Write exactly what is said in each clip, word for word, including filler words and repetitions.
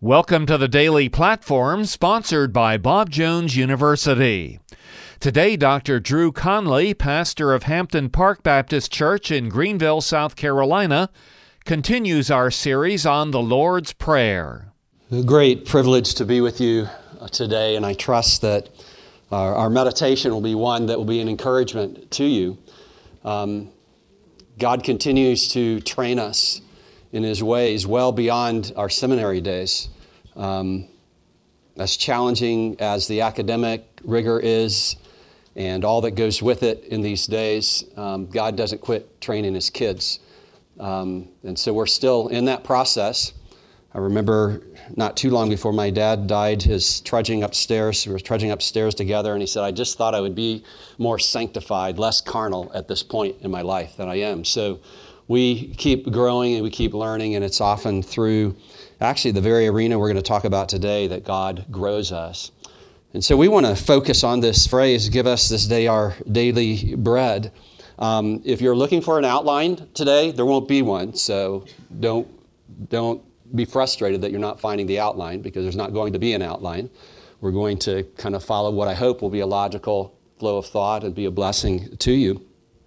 Welcome to the Daily Platform, sponsored by Bob Jones University. Today, Doctor Drew Conley, pastor of Hampton Park Baptist Church in Greenville, South Carolina, continues our series on the Lord's Prayer. A great privilege to be with you today, and I trust that our, our meditation will be one that will be an encouragement to you. Um, God continues to train us in His ways well beyond our seminary days. Um, as challenging as the academic rigor is and all that goes with it in these days, um, God doesn't quit training His kids. Um, and so we're still in that process. I remember not too long before my dad died, his trudging upstairs, we were trudging upstairs together, and he said, I just thought I would be more sanctified, less carnal at this point in my life than I am. So we keep growing and we keep learning, and it's often through actually the very arena we're going to talk about today that God grows us. And so we want to focus on this phrase, give us this day our daily bread. Um, if you're looking for an outline today, there won't be one, so don't don't be frustrated that you're not finding the outline, because there's not going to be an outline. We're going to kind of follow what I hope will be a logical flow of thought and be a blessing to you.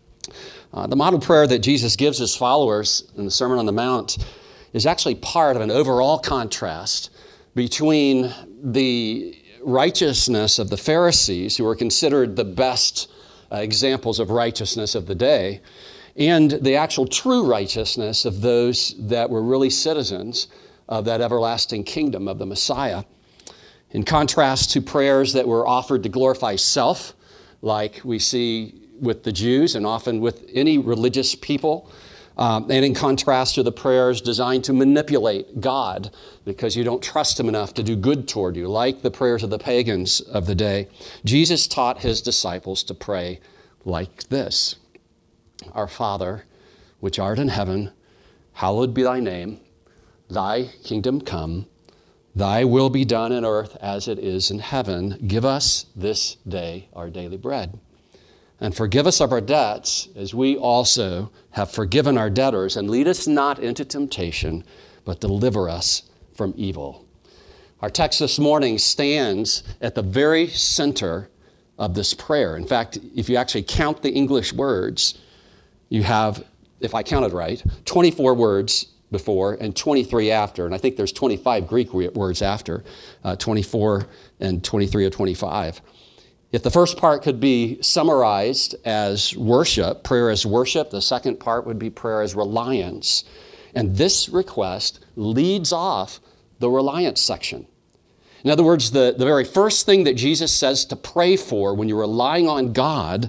Uh, the model prayer that Jesus gives His followers in the Sermon on the Mount is actually part of an overall contrast between the righteousness of the Pharisees, who were considered the best uh, examples of righteousness of the day, and the actual true righteousness of those that were really citizens of that everlasting kingdom of the Messiah. In contrast to prayers that were offered to glorify self, like we see with the Jews and often with any religious people, um, and in contrast to the prayers designed to manipulate God because you don't trust Him enough to do good toward you, like the prayers of the pagans of the day, Jesus taught His disciples to pray like this: Our Father, which art in heaven, hallowed be thy name. Thy kingdom come. Thy will be done on earth as it is in heaven. Give us this day our daily bread. And forgive us of our debts, as we also have forgiven our debtors. And lead us not into temptation, but deliver us from evil. Our text this morning stands at the very center of this prayer. In fact, if you actually count the English words, you have, if I counted right, twenty-four words before and twenty-three after. And I think there's twenty-five Greek words after, uh, twenty-four and twenty-three or twenty-five. If the first part could be summarized as worship, prayer as worship, the second part would be prayer as reliance. And this request leads off the reliance section. In other words, the, the very first thing that Jesus says to pray for when you're relying on God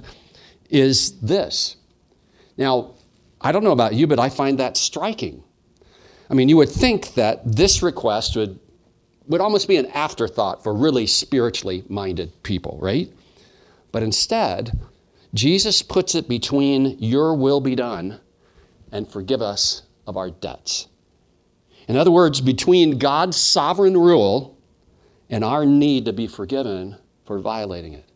is this. Now, I don't know about you, but I find that striking. I mean, you would think that this request would, would almost be an afterthought for really spiritually minded people, right? But instead, Jesus puts it between your will be done and forgive us of our debts. In other words, between God's sovereign rule and our need to be forgiven for violating it.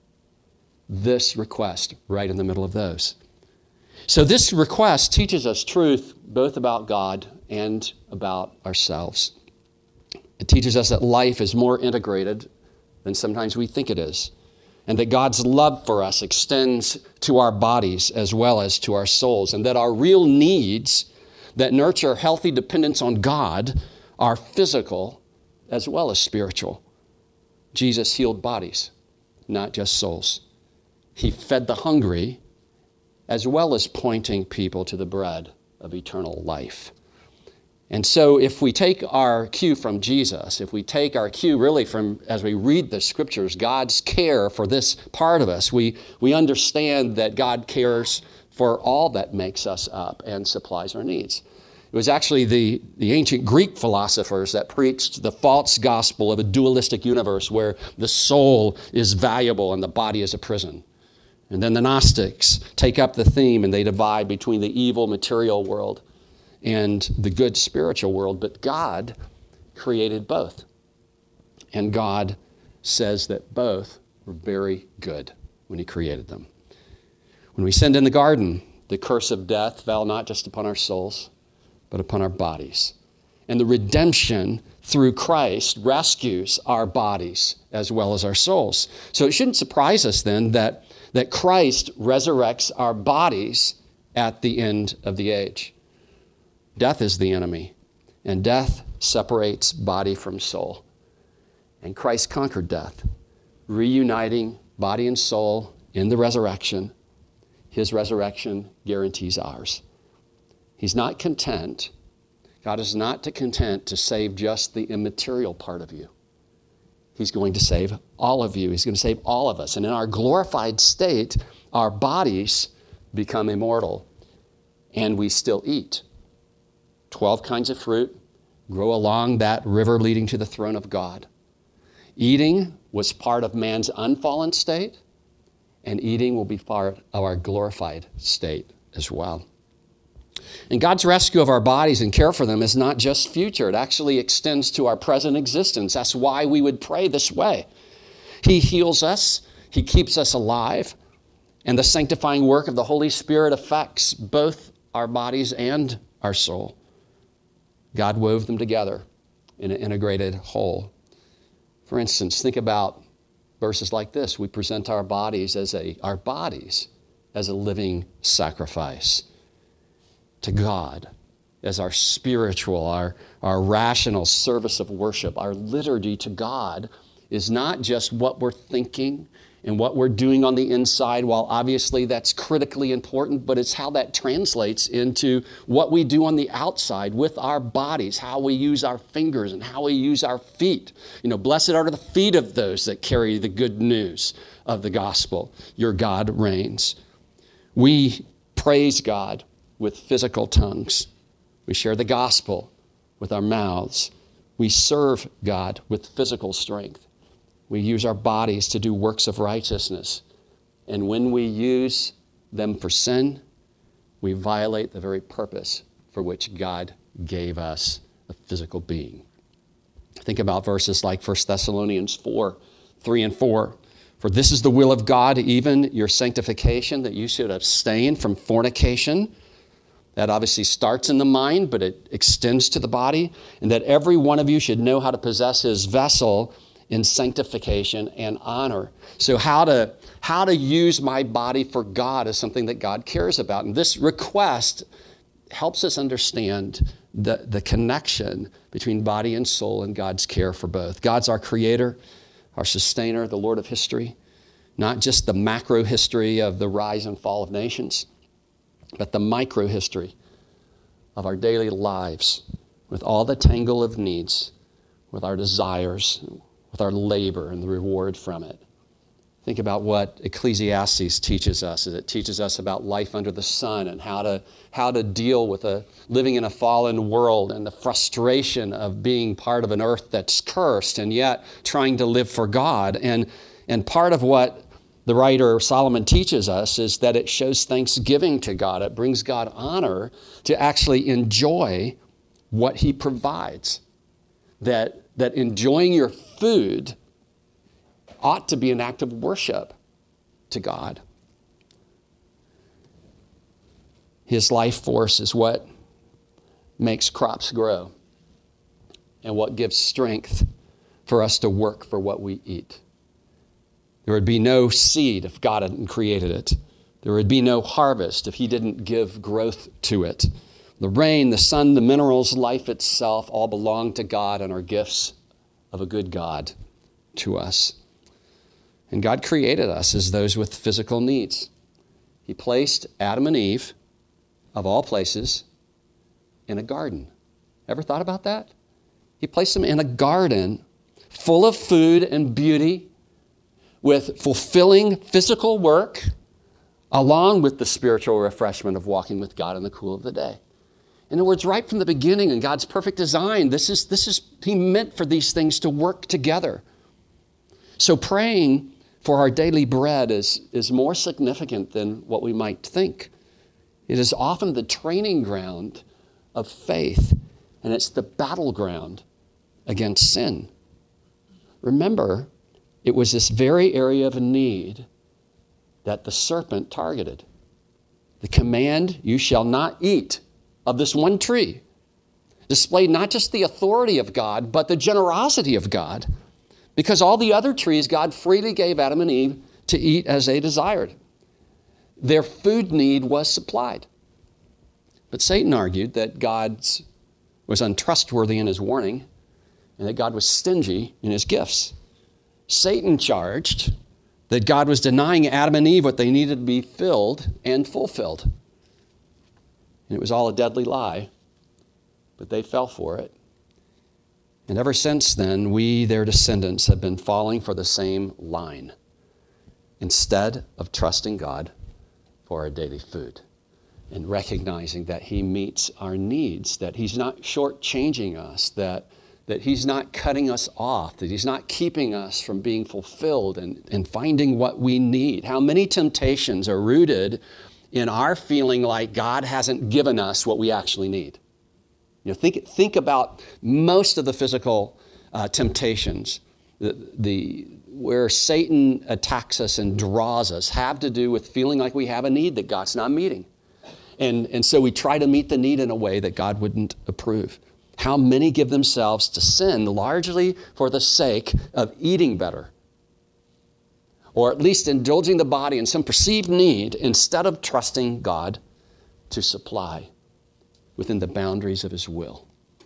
This request right in the middle of those. So this request teaches us truth both about God and about ourselves. It teaches us that life is more integrated than sometimes we think it is, and that God's love for us extends to our bodies as well as to our souls, and that our real needs that nurture healthy dependence on God are physical as well as spiritual. Jesus healed bodies, not just souls. He fed the hungry, as well as pointing people to the bread of eternal life. And so if we take our cue from Jesus, if we take our cue really from, as we read the scriptures, God's care for this part of us, we, we understand that God cares for all that makes us up and supplies our needs. It was actually the, the ancient Greek philosophers that preached the false gospel of a dualistic universe where the soul is valuable and the body is a prison. And then the Gnostics take up the theme and they divide between the evil material world and the good spiritual world. But God created both. And God says that both were very good when He created them. When we sinned in the garden, the curse of death fell not just upon our souls, but upon our bodies. And the redemption through Christ rescues our bodies as well as our souls. So it shouldn't surprise us then that, that Christ resurrects our bodies at the end of the age. Death is the enemy, and death separates body from soul. And Christ conquered death, reuniting body and soul in the resurrection. His resurrection guarantees ours. He's not content. God is not content to save just the immaterial part of you. He's going to save all of you. He's going to save all of us. And in our glorified state, our bodies become immortal, and we still eat. Twelve kinds of fruit grow along that river leading to the throne of God. Eating was part of man's unfallen state, and eating will be part of our glorified state as well. And God's rescue of our bodies and care for them is not just future. It actually extends to our present existence. That's why we would pray this way. He heals us. He keeps us alive. And the sanctifying work of the Holy Spirit affects both our bodies and our soul. God wove them together in an integrated whole. For instance, think about verses like this. We present our bodies as a, our bodies as a living sacrifice to God, as our spiritual, our, our rational service of worship. Our liturgy to God is not just what we're thinking and what we're doing on the inside, while obviously that's critically important, but it's how that translates into what we do on the outside with our bodies, how we use our fingers and how we use our feet. You know, blessed are the feet of those that carry the good news of the gospel. Your God reigns. We praise God with physical tongues. We share the gospel with our mouths. We serve God with physical strength. We use our bodies to do works of righteousness. And when we use them for sin, we violate the very purpose for which God gave us a physical being. Think about verses like First Thessalonians four, three and four. For this is the will of God, even your sanctification, that you should abstain from fornication. That obviously starts in the mind, but it extends to the body. And that every one of you should know how to possess his vessel in sanctification and honor. So how to, how to use my body for God is something that God cares about. And this request helps us understand the, the connection between body and soul and God's care for both. God's our creator, our sustainer, the Lord of history, not just the macro history of the rise and fall of nations, but the micro history of our daily lives with all the tangle of needs, with our desires, with our labor and the reward from it. Think about what Ecclesiastes teaches us. It teaches us about life under the sun and how to, how to deal with a, living in a fallen world and the frustration of being part of an earth that's cursed and yet trying to live for God. And, and part of what the writer Solomon teaches us is that it shows thanksgiving to God. It brings God honor to actually enjoy what he provides. That, that enjoying your food ought to be an act of worship to God. His life force is what makes crops grow and what gives strength for us to work for what we eat. There would be no seed if God hadn't created it. There would be no harvest if he didn't give growth to it. The rain, the sun, the minerals, life itself all belong to God and are gifts of a good God to us. And God created us as those with physical needs. He placed Adam and Eve, of all places, in a garden. Ever thought about that? He placed them in a garden full of food and beauty, with fulfilling physical work, along with the spiritual refreshment of walking with God in the cool of the day. In other words, right from the beginning in God's perfect design, this is, this is, he meant for these things to work together. So praying for our daily bread is, is more significant than what we might think. It is often the training ground of faith, and it's the battleground against sin. Remember, it was this very area of need that the serpent targeted. The command, you shall not eat of this one tree. displayed not just the authority of God, but the generosity of God, because all the other trees God freely gave Adam and Eve to eat as they desired. Their food need was supplied. But Satan argued that God was untrustworthy in his warning and that God was stingy in his gifts. Satan charged that God was denying Adam and Eve what they needed to be filled and fulfilled. And it was all a deadly lie, but they fell for it. And ever since then, we, their descendants, have been falling for the same line instead of trusting God for our daily food and recognizing that he meets our needs, that he's not shortchanging us, that, that he's not cutting us off, that he's not keeping us from being fulfilled and, and finding what we need. How many temptations are rooted in our feeling like God hasn't given us what we actually need? You know, think, think about most of the physical uh, temptations, the, the, where Satan attacks us and draws us, have to do with feeling like we have a need that God's not meeting. And, and so we try to meet the need in a way that God wouldn't approve. How many give themselves to sin largely for the sake of eating better, or at least indulging the body in some perceived need instead of trusting God to supply within the boundaries of his will.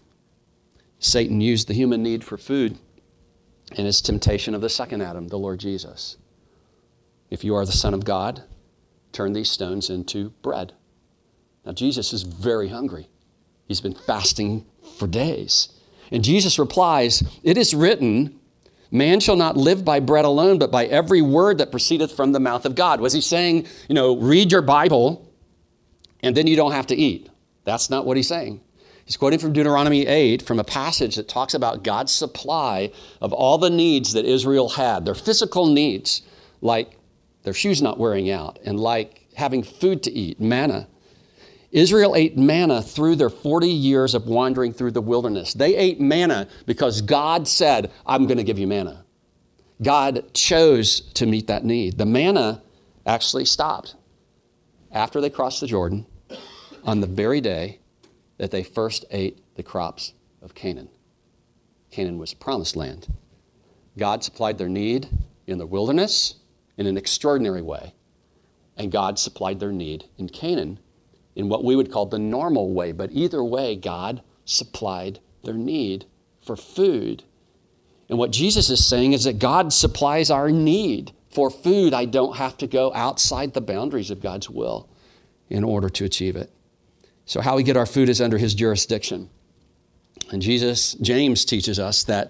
Satan used the human need for food in his temptation of the second Adam, the Lord Jesus. If you are the Son of God, turn these stones into bread. Now, Jesus is very hungry. He's been fasting for days. And Jesus replies, "It is written, man shall not live by bread alone, but by every word that proceedeth from the mouth of God." Was he saying, you know, read your Bible and then you don't have to eat? That's not what he's saying. He's quoting from Deuteronomy eight, from a passage that talks about God's supply of all the needs that Israel had, their physical needs, like their shoes not wearing out and like having food to eat, manna. Israel ate manna through their forty years of wandering through the wilderness. They ate manna because God said, "I'm going to give you manna." God chose to meet that need. The manna actually stopped after they crossed the Jordan on the very day that they first ate the crops of Canaan. Canaan was promised land. God supplied their need in the wilderness in an extraordinary way, and God supplied their need in Canaan in what we would call the normal way. But either way, God supplied their need for food. And what Jesus is saying is that God supplies our need for food. I don't have to go outside the boundaries of God's will in order to achieve it. So how we get our food is under his jurisdiction. And Jesus, James teaches us that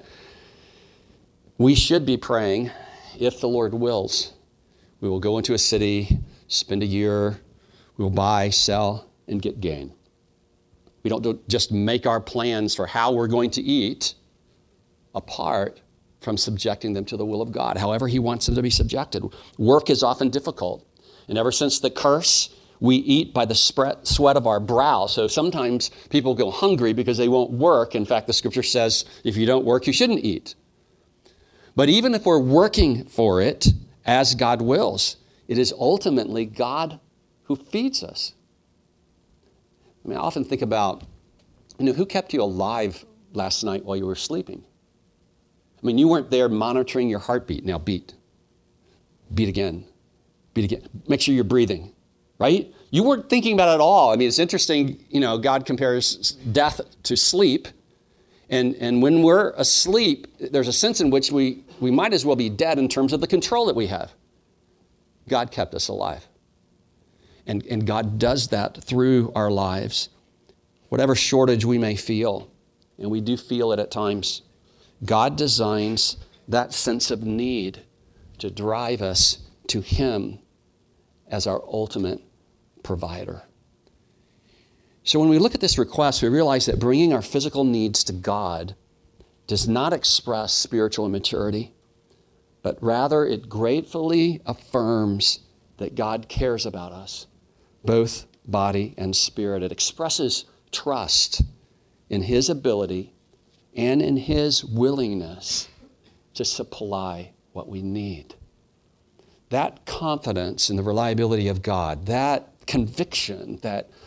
we should be praying, if the Lord wills. We will go into a city, spend a year, we will buy, sell, and get gain. We don't just make our plans for how we're going to eat apart from subjecting them to the will of God, however he wants them to be subjected. Work is often difficult. And ever since the curse, we eat by the sweat of our brow. So sometimes people go hungry because they won't work. In fact, the scripture says, if you don't work, you shouldn't eat. But even if we're working for it as God wills, it is ultimately God who feeds us. I mean, I often think about, you know, who kept you alive last night while you were sleeping? I mean, you weren't there monitoring your heartbeat. Now beat. Beat again. Beat again. Make sure you're breathing, right? You weren't thinking about it at all. I mean, it's interesting, you know, God compares death to sleep. And, and when we're asleep, there's a sense in which we, we might as well be dead in terms of the control that we have. God kept us alive. And, and God does that through our lives. Whatever shortage we may feel, and we do feel it at times, God designs that sense of need to drive us to him as our ultimate provider. So when we look at this request, we realize that bringing our physical needs to God does not express spiritual immaturity, but rather it gratefully affirms that God cares about us, both body and spirit. It expresses trust in his ability and in his willingness to supply what we need. That confidence in the reliability of God, that conviction that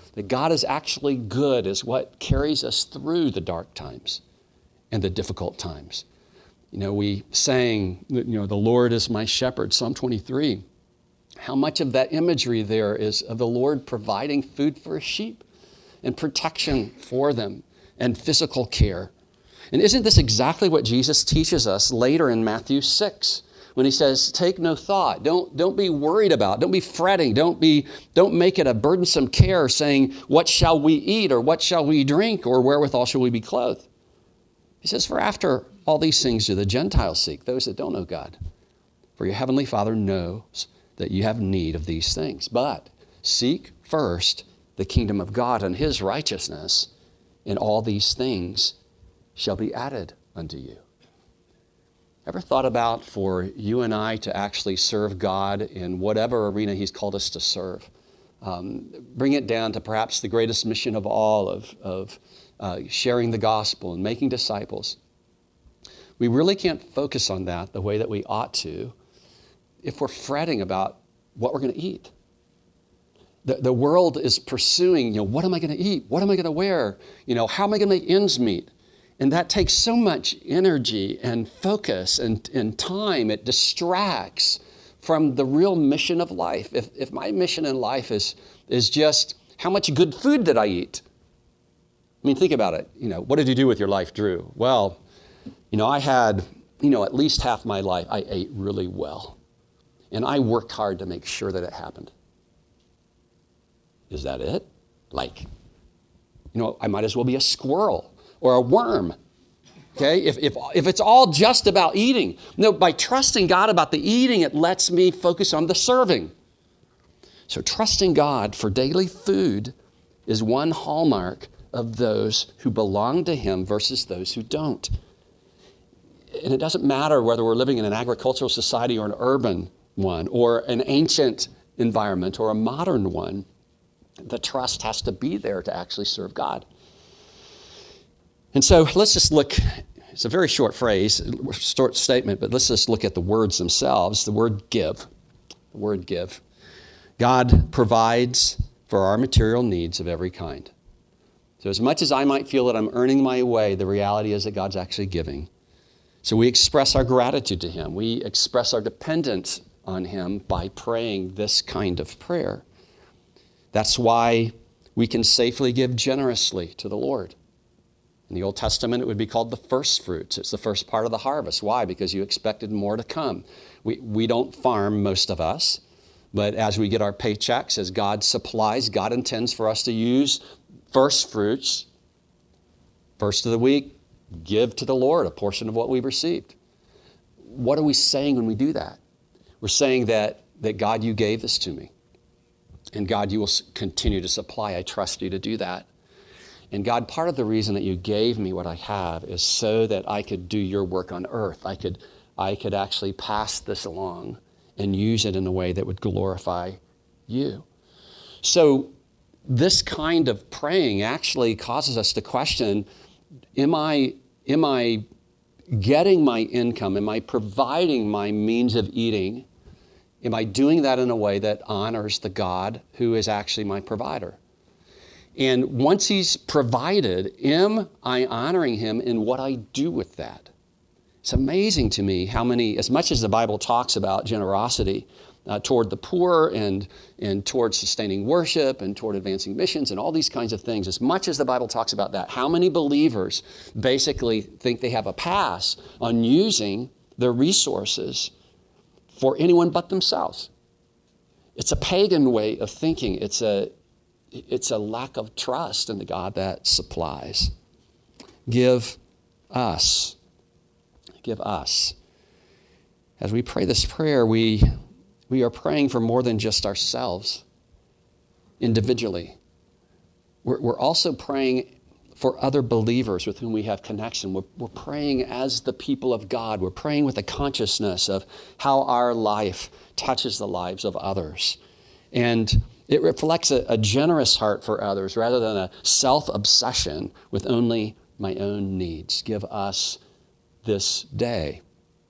that God is actually good is what carries us through the dark times and the difficult times. You know, we sang, you know, the Lord is my shepherd, Psalm twenty-three. How much of that imagery there is of the Lord providing food for his sheep and protection for them and physical care. And isn't this exactly what Jesus teaches us later in Matthew six when he says, take no thought, don't, don't be worried about, don't be fretting, don't, be, don't make it a burdensome care saying, what shall we eat or what shall we drink or wherewithal shall we be clothed? He says, for after all these things do the Gentiles seek, those that don't know God. For your heavenly Father knows that you have need of these things. But seek first the kingdom of God and his righteousness, and all these things shall be added unto you. Ever thought about for you and I to actually serve God in whatever arena he's called us to serve? Um, bring it down to perhaps the greatest mission of all of, of uh, sharing the gospel and making disciples. We really can't focus on that the way that we ought to if we're fretting about what we're going to eat. The, the world is pursuing, you know, what am I going to eat? What am I going to wear? You know, how am I going to make ends meet? And that takes so much energy and focus and, and time. It distracts from the real mission of life. If, if my mission in life is, is just how much good food did I eat? I mean, think about it. You know, what did you do with your life, Drew? Well, you know, I had, you know, at least half my life I ate really well. And I worked hard to make sure that it happened. Is that it? Like, you know, I might as well be a squirrel or a worm. Okay? If, if, if it's all just about eating. No, by trusting God about the eating, it lets me focus on the serving. So trusting God for daily food is one hallmark of those who belong to him versus those who don't. And it doesn't matter whether we're living in an agricultural society or an urban one, or an ancient environment or a modern one. The trust has to be there to actually serve God. And so let's just look, it's a very short phrase, short statement, but let's just look at the words themselves. The word give, the word give. God provides for our material needs of every kind. So as much as I might feel that I'm earning my way, the reality is that God's actually giving. So we express our gratitude to him. We express our dependence on him by praying this kind of prayer. That's why we can safely give generously to the Lord. In the Old Testament, it would be called the first fruits. It's the first part of the harvest. Why? Because you expected more to come. We, we don't farm, most of us, but as we get our paychecks, as God supplies, God intends for us to use first fruits. First of the week, give to the Lord a portion of what we've received. What are we saying when we do that? We're saying that, that God, you gave this to me. And God, you will continue to supply. I trust you to do that. And God, part of the reason that you gave me what I have is so that I could do your work on earth. I could, I could actually pass this along and use it in a way that would glorify you. So this kind of praying actually causes us to question, am I, am I getting my income? Am I providing my means of eating? Am I doing that in a way that honors the God who is actually my provider? And once he's provided, am I honoring him in what I do with that? It's amazing to me how many, as much as the Bible talks about generosity uh, toward the poor and, and toward sustaining worship and toward advancing missions and all these kinds of things, as much as the Bible talks about that, how many believers basically think they have a pass on using their resources for anyone but themselves? It's a pagan way of thinking. It's a, it's a lack of trust in the God that supplies. Give us. Give us. As we pray this prayer, we, we are praying for more than just ourselves individually. We're, we're also praying for other believers with whom we have connection. We're, we're praying as the people of God. We're praying with a consciousness of how our life touches the lives of others. And it reflects a, a generous heart for others rather than a self-obsession with only my own needs. Give us this day.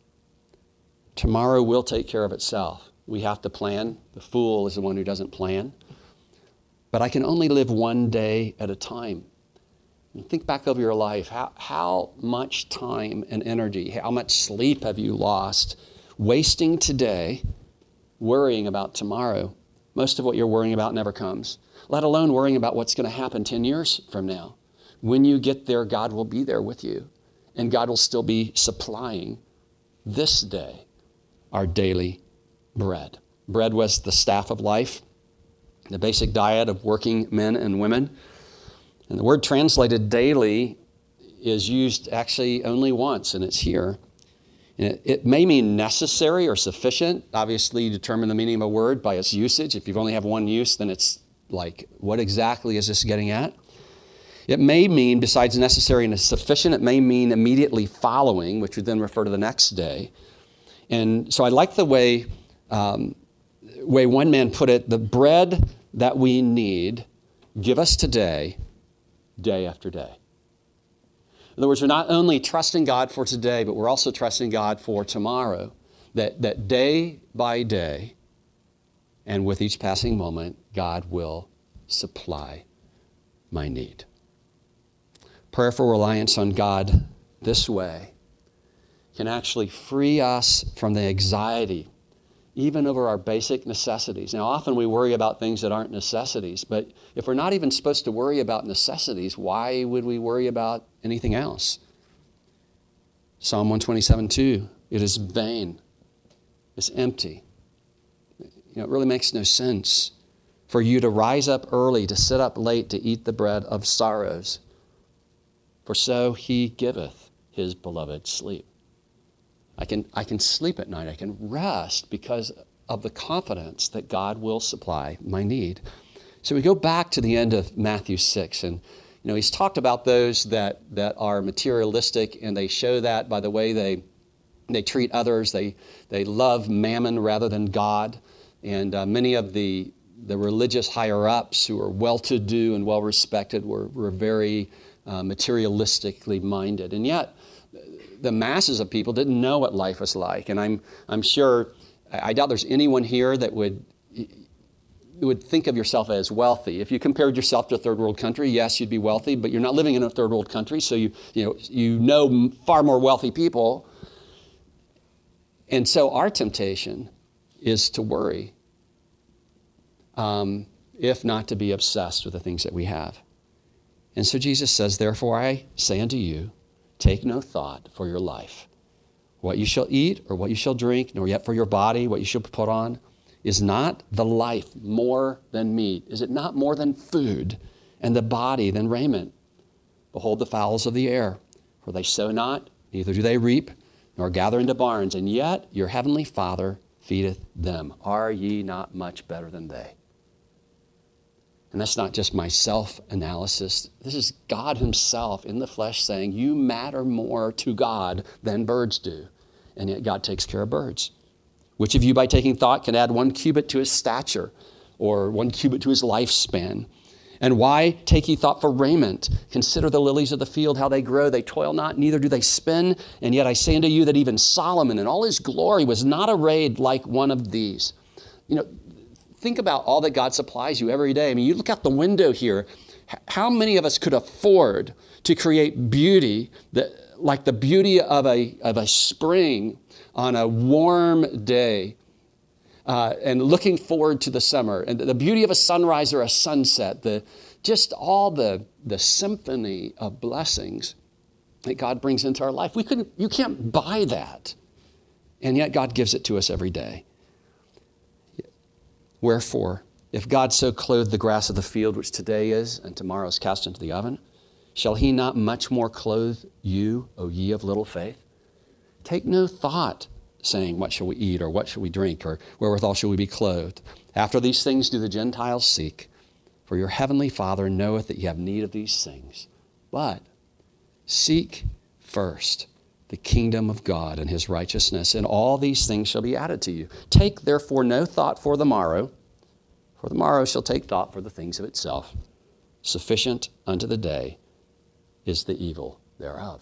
Tomorrow will take care of itself. We have to plan. The fool is the one who doesn't plan. but I can only live one day at a time. And think back over your life. How, how much time and energy, how much sleep have you lost wasting today, worrying about tomorrow? Most of what you're worrying about never comes, let alone worrying about what's going to happen ten years from now. When you get there, God will be there with you, and God will still be supplying this day our daily bread. Bread was the staff of life, the basic diet of working men and women. And the word translated daily is used actually only once, and it's here. And it, it may mean necessary or sufficient. Obviously, you determine the meaning of a word by its usage. If you only have one use, then it's like, what exactly is this getting at? It may mean, besides necessary and sufficient, it may mean immediately following, which would then refer to the next day. And so I like the way, um, way one man put it, the bread that we need, give us today, day after day. In other words, we're not only trusting God for today, but we're also trusting God for tomorrow. That, that day by day, and with each passing moment, God will supply my need. Prayerful reliance on God this way can actually free us from the anxiety, even over our basic necessities. Now, often we worry about things that aren't necessities, but if we're not even supposed to worry about necessities, why would we worry about anything else? Psalm one twenty-seven two, it is vain, it's empty. You know, it really makes no sense for you to rise up early, to sit up late, to eat the bread of sorrows. For so he giveth his beloved sleep. I can, I can sleep at night. I can rest because of the confidence that God will supply my need. So we go back to the end of Matthew six, and you know he's talked about those that, that are materialistic, and they show that by the way they they treat others. They they love mammon rather than God, and uh, many of the the religious higher ups who are well-to-do and well-respected were were very uh, materialistically minded, and yet the masses of people didn't know what life was like. And I'm I'm sure, I doubt there's anyone here that would would think of yourself as wealthy. If you compared yourself to a third world country, yes, you'd be wealthy, but you're not living in a third world country, so you you know you know far more wealthy people. And so our temptation is to worry, um, if not to be obsessed with the things that we have. And so Jesus says, therefore I say unto you, take no thought for your life, what you shall eat or what you shall drink, nor yet for your body what you shall put on. Is not the life more than meat? Is it not more than food, and the body than raiment? Behold the fowls of the air, for they sow not, neither do they reap, nor gather into barns, and yet your heavenly Father feedeth them. Are ye not much better than they? And that's not just my self-analysis. This is God himself in the flesh saying, you matter more to God than birds do. And yet God takes care of birds. Which of you by taking thought can add one cubit to his stature, or one cubit to his lifespan? And why take ye thought for raiment? Consider the lilies of the field, how they grow. They toil not, neither do they spin. And yet I say unto you that even Solomon in all his glory was not arrayed like one of these. You know, think about all that God supplies you every day. I mean, you look out the window here. How many of us could afford to create beauty that, like the beauty of a, of a spring on a warm day, uh, and looking forward to the summer, and the beauty of a sunrise or a sunset, the just all the, the symphony of blessings that God brings into our life? We couldn't, you can't buy that. And yet God gives it to us every day. Wherefore, if God so clothed the grass of the field, which today is and tomorrow is cast into the oven, shall he not much more clothe you, O ye of little faith? Take no thought, saying, what shall we eat, or what shall we drink, or wherewithal shall we be clothed? After these things do the Gentiles seek, for your heavenly Father knoweth that ye have need of these things. But seek first the kingdom of God and his righteousness, and all these things shall be added to you. Take therefore no thought for the morrow, for the morrow shall take thought for the things of itself. Sufficient unto the day is the evil thereof.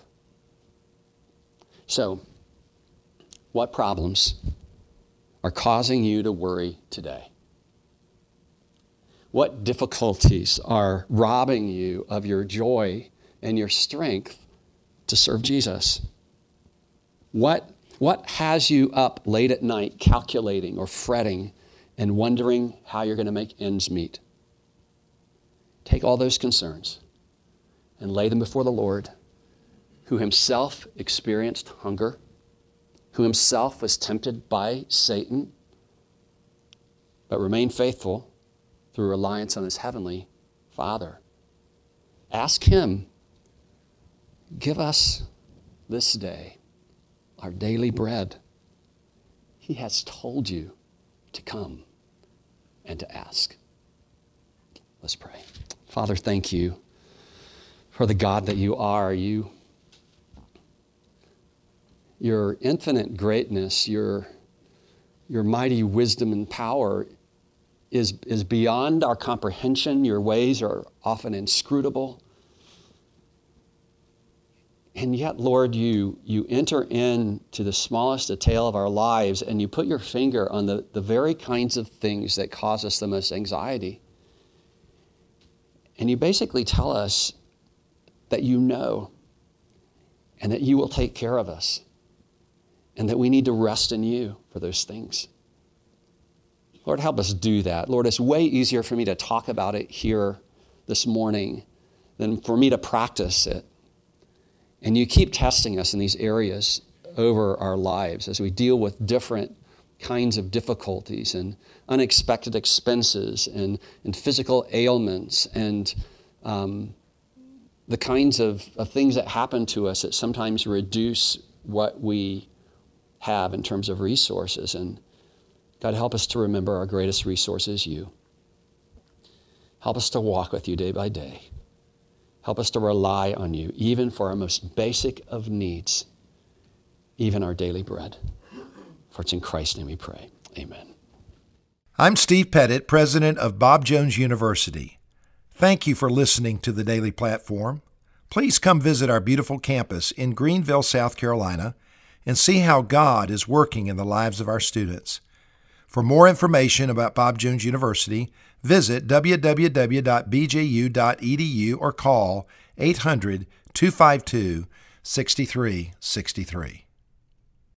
So, what problems are causing you to worry today? What difficulties are robbing you of your joy and your strength to serve Jesus? What, what has you up late at night calculating or fretting and wondering how you're going to make ends meet? Take all those concerns and lay them before the Lord, who himself experienced hunger, who himself was tempted by Satan, but remained faithful through reliance on his heavenly Father. Ask him, give us this day our daily bread. He has told you to come and to ask. Let's pray. Father, thank you for the God that you are. You, your infinite greatness, your, your mighty wisdom and power is, is beyond our comprehension. Your ways are often inscrutable. And yet, Lord, you, you enter into the smallest detail of our lives and you put your finger on the, the very kinds of things that cause us the most anxiety. And you basically tell us that you know and that you will take care of us and that we need to rest in you for those things. Lord, help us do that. Lord, it's way easier for me to talk about it here this morning than for me to practice it. And you keep testing us in these areas over our lives as we deal with different kinds of difficulties and unexpected expenses and, and physical ailments and um, the kinds of, of things that happen to us that sometimes reduce what we have in terms of resources. And God, help us to remember our greatest resource is you. Help us to walk with you day by day. Help us to rely on you, even for our most basic of needs, even our daily bread. For it's in Christ's name we pray. Amen. I'm Steve Pettit, president of Bob Jones University. Thank you for listening to the Daily Platform. Please come visit our beautiful campus in Greenville, South Carolina, and see how God is working in the lives of our students. For more information about Bob Jones University, visit w w w dot b j u dot e d u or call eight hundred, two five two, six three six three.